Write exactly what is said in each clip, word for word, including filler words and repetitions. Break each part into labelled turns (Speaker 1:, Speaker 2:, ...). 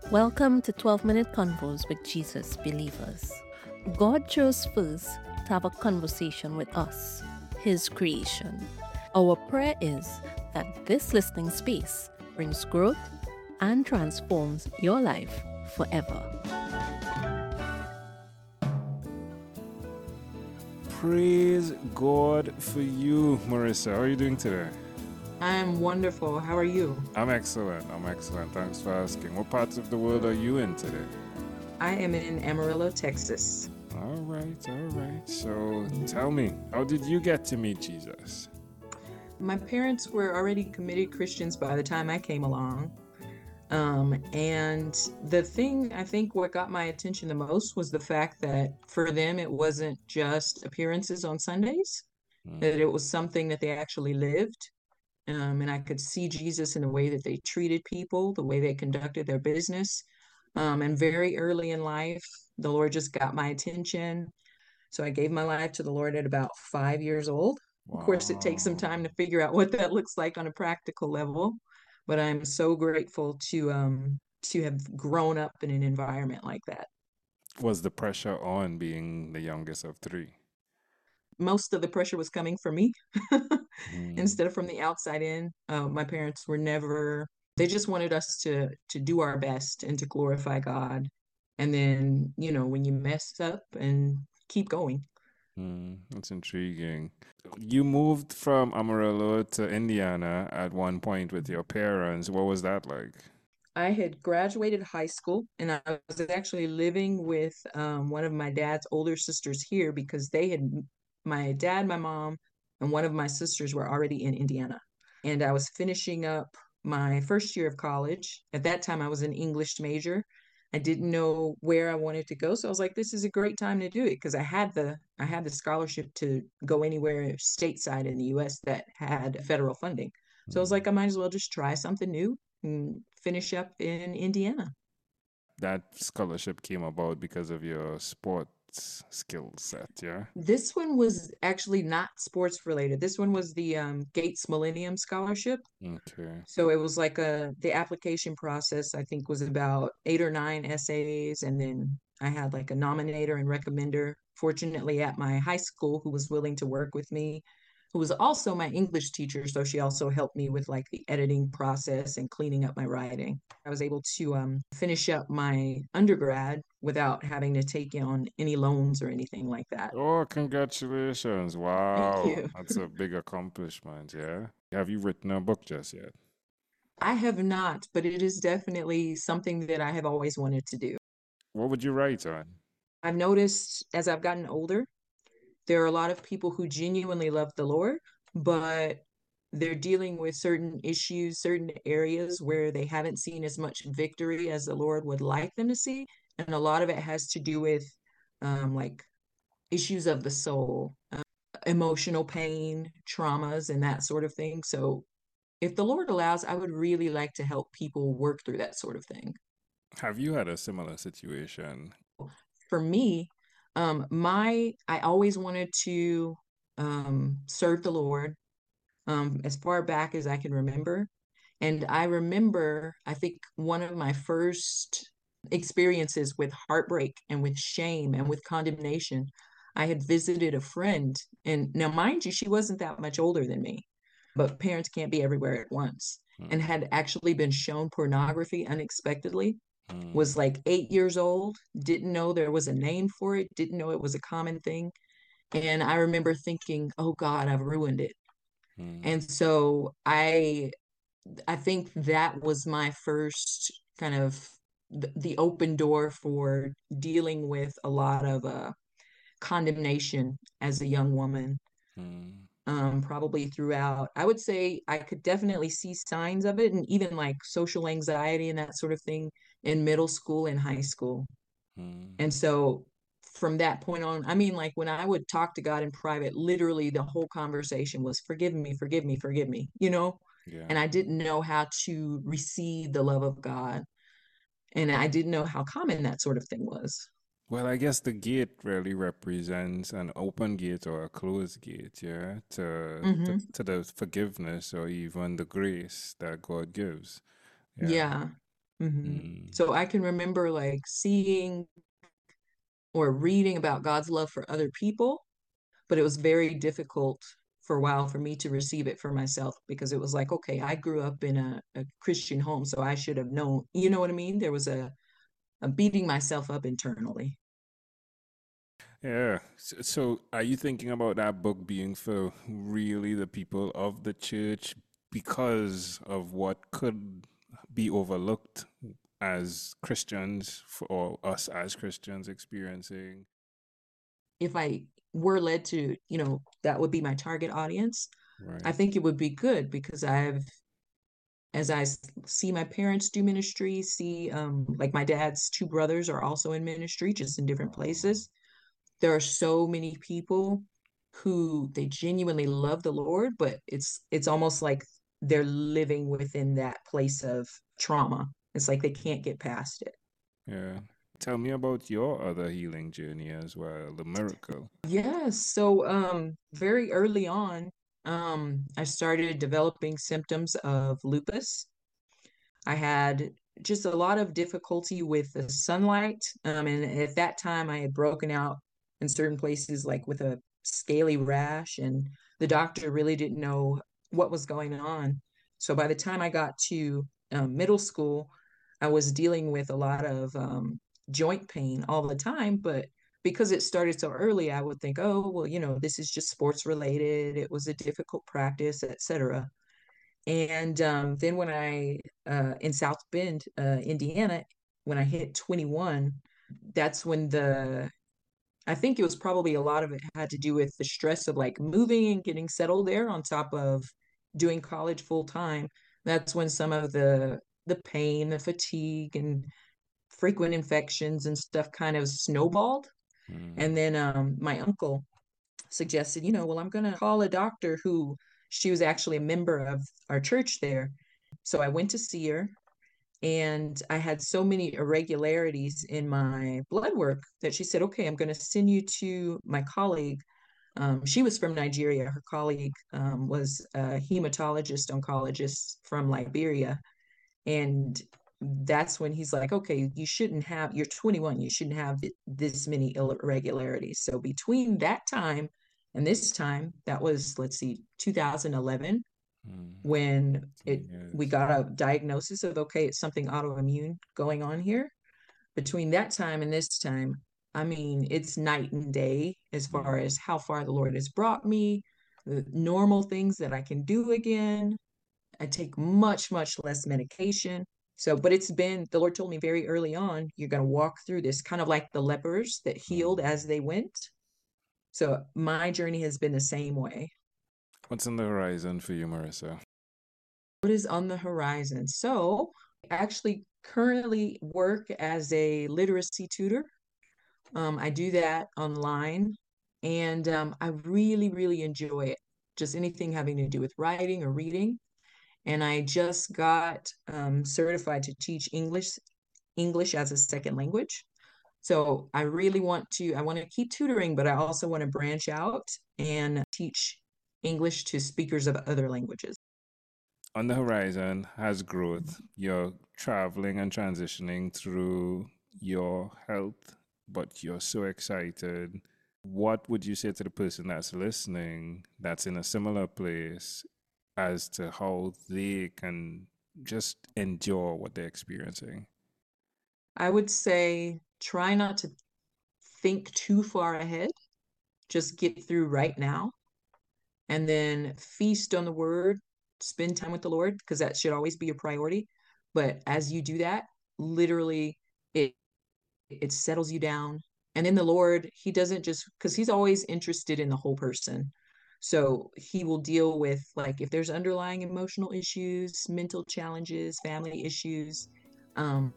Speaker 1: Welcome to twelve Minute Convos with Jesus Believers. God chose first to have a conversation with us, His creation. Our prayer is that this listening space brings growth and transforms your life forever.
Speaker 2: Praise God for you, Marissa. How are you doing today?
Speaker 3: I'm wonderful. How are you?
Speaker 2: I'm excellent. I'm excellent. Thanks for asking. What parts of the world are you in today?
Speaker 3: I am in Amarillo, Texas.
Speaker 2: All right, all right. So tell me, how did you get to meet Jesus?
Speaker 3: My parents were already committed Christians by the time I came along. Um, and the thing I think what got my attention the most was the fact that for them it wasn't just appearances on Sundays,
Speaker 2: Hmm.
Speaker 3: that it was something that they actually lived. Um, and I could see Jesus in the way that they treated people, the way they conducted their business. Um, and very early in life, the Lord just got my attention. So I gave my life to the Lord at about five years old. Of course, it takes some
Speaker 2: Wow.
Speaker 3: time to figure out what that looks like on a practical level, but I'm so grateful to um to have grown up in an environment like that.
Speaker 2: Was the pressure on being the youngest of three?
Speaker 3: Most of the pressure was coming from me
Speaker 2: Hmm.
Speaker 3: instead of from the outside in. Uh, my parents were never, they just wanted us to to do our best and to glorify God. And then, you know, when you mess up and keep going.
Speaker 2: Hmm. That's intriguing. You moved from Amarillo to Indiana at one point with your parents. What was that like?
Speaker 3: I had graduated high school and I was actually living with um, one of my dad's older sisters here because they had, my dad, my mom, and one of my sisters were already in Indiana. And I was finishing up my first year of college. At that time, I was an English major. I didn't know where I wanted to go, so I was like, "This is a great time to do it," because I had the I had the scholarship to go anywhere stateside in the U S that had federal funding. So I was
Speaker 2: Hmm.
Speaker 3: like, I might as well just try something new and finish up in Indiana.
Speaker 2: That scholarship came about because of your sports skill set, yeah?
Speaker 3: This one was actually not sports related. This one was the um, Gates Millennium Scholarship.
Speaker 2: Okay.
Speaker 3: So it was like a the application process, I think, was about eight or nine essays, and then I had like a nominator and recommender. Fortunately, at my high school, who was willing to work with me, who was also my English teacher, so she also helped me with like the editing process and cleaning up my writing. I was able to um, finish up my undergrad without having to take on any loans or anything like that.
Speaker 2: Oh, congratulations.
Speaker 3: Thank
Speaker 2: Wow.
Speaker 3: you.
Speaker 2: That's a big accomplishment, yeah? Have you written a book just yet?
Speaker 3: I have not, but it is definitely something that I have always wanted to do.
Speaker 2: What would you write on?
Speaker 3: I've noticed as I've gotten older, there are a lot of people who genuinely love the Lord, but they're dealing with certain issues, certain areas where they haven't seen as much victory as the Lord would like them to see. And a lot of it has to do with um, like issues of the soul, uh, emotional pain, traumas, and that sort of thing. So if the Lord allows, I would really like to help people work through that sort of thing.
Speaker 2: Have you had a similar situation?
Speaker 3: For me, um, my I always wanted to um, serve the Lord um, as far back as I can remember. And I remember, I think one of my first experiences with heartbreak and with shame and with condemnation, I had visited a friend. And now, mind you, she wasn't that much older than me, but parents can't be everywhere at once, and
Speaker 2: Hmm.
Speaker 3: had actually been shown pornography unexpectedly.
Speaker 2: Hmm.
Speaker 3: Was like eight years old, didn't know there was a name for it, didn't know it was a common thing. And I remember thinking, oh God, I've ruined it.
Speaker 2: Hmm.
Speaker 3: And so I I think that was my first kind of the, the open door for dealing with a lot of uh, condemnation as a young woman,
Speaker 2: Hmm.
Speaker 3: um, probably throughout. I would say I could definitely see signs of it and even like social anxiety and that sort of thing in middle school and high school.
Speaker 2: Hmm.
Speaker 3: And so from that point on, I mean, like when I would talk to God in private, literally the whole conversation was forgive me, forgive me, forgive me, you know?
Speaker 2: Yeah.
Speaker 3: And I didn't know how to receive the love of God. And I didn't know how common that sort of thing was.
Speaker 2: Well, I guess the gate really represents an open gate or a closed gate, yeah, to, to
Speaker 3: Hmm.
Speaker 2: to the forgiveness or even the grace that God gives. Yeah.
Speaker 3: Yeah. hmm
Speaker 2: Mm.
Speaker 3: So I can remember like seeing or reading about God's love for other people, but it was very difficult for a while for me to receive it for myself because it was like, okay, I grew up in a, a Christian home, so I should have known, you know what I mean? There was a, a beating myself up internally.
Speaker 2: Yeah. So, so, are you thinking about that book being for really the people of the church because of what could be overlooked as Christians for, or us as Christians experiencing?
Speaker 3: If I were led to, you know, that would be my target audience, I
Speaker 2: Right.
Speaker 3: think it would be good because I've, as I s- see my parents do ministry, see um, like my dad's two brothers are also in ministry, just in different places. There are so many people who they genuinely love the Lord, but it's it's almost like they're living within that place of trauma. It's like they can't get past it.
Speaker 2: Yeah. Tell me about your other healing journey as well, the miracle.
Speaker 3: Yes. So um very early on, um, I started developing symptoms of lupus. I had just a lot of difficulty with the sunlight. Um, and at that time, I had broken out in certain places, like with a scaly rash, and the doctor really didn't know what was going on. So by the time I got to um, middle school, I was dealing with a lot of um, joint pain all the time. But because it started so early, I would think, oh, well, you know, this is just sports related. It was a difficult practice, et cetera. And um, then when I, uh, in South Bend, uh, Indiana, when I hit twenty-one, that's when the, I think it was probably a lot of it had to do with the stress of like moving and getting settled there on top of doing college full time. That's when some of the, the pain, the fatigue, and frequent infections and stuff kind of snowballed.
Speaker 2: Mm.
Speaker 3: And then um, my uncle suggested, you know, well, I'm going to call a doctor who she was actually a member of our church there. So I went to see her and I had so many irregularities in my blood work that she said, okay, I'm going to send you to my colleague. Um, she was from Nigeria. Her colleague um, was a hematologist oncologist from Liberia. And that's when he's like, okay, you shouldn't have, you're twenty-one, you shouldn't have this many irregularities. So between that time and this time, that was, let's see, two thousand eleven,
Speaker 2: Mm.
Speaker 3: when it we
Speaker 2: Yes.
Speaker 3: got a diagnosis of, okay, it's something autoimmune going on here. Between that time and this time, I mean, it's night and day as far
Speaker 2: Mm.
Speaker 3: as how far the Lord has brought me, the normal things that I can do again. I take much, much less medication. So, but it's been, the Lord told me very early on, you're going to walk through this kind of like the lepers that healed
Speaker 2: Mm.
Speaker 3: as they went. So, my journey has been the same way.
Speaker 2: What's on the horizon for you, Marissa?
Speaker 3: What is on the horizon? So, I actually currently work as a literacy tutor. Um, I do that online and um, I really, really enjoy it. Just anything having to do with writing or reading. And I just got um, certified to teach English English as a second language. So I really want to I want to keep tutoring, but I also want to branch out and teach English to speakers of other languages.
Speaker 2: On the horizon has growth. You're traveling and transitioning through your health, but you're so excited. What would you say to the person that's listening that's in a similar place as to how they can just endure what they're experiencing?
Speaker 3: I would say try not to think too far ahead. Just get through right now and then feast on the word, spend time with the Lord because that should always be a priority. But as you do that, literally it it settles you down. And then the Lord, he doesn't just because he's always interested in the whole person. So he will deal with like if there's underlying emotional issues, mental challenges, family issues. Um,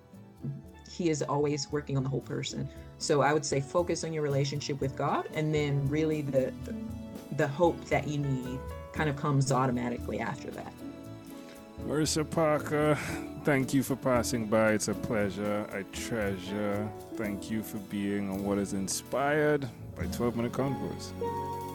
Speaker 3: he is always working on the whole person. So I would say focus on your relationship with God, and then really the the, the hope that you need kind of comes automatically after that.
Speaker 2: Marissa Parker, thank you for passing by. It's a pleasure. I treasure. Thank you for being on What is Inspired by twelve Minute Convos.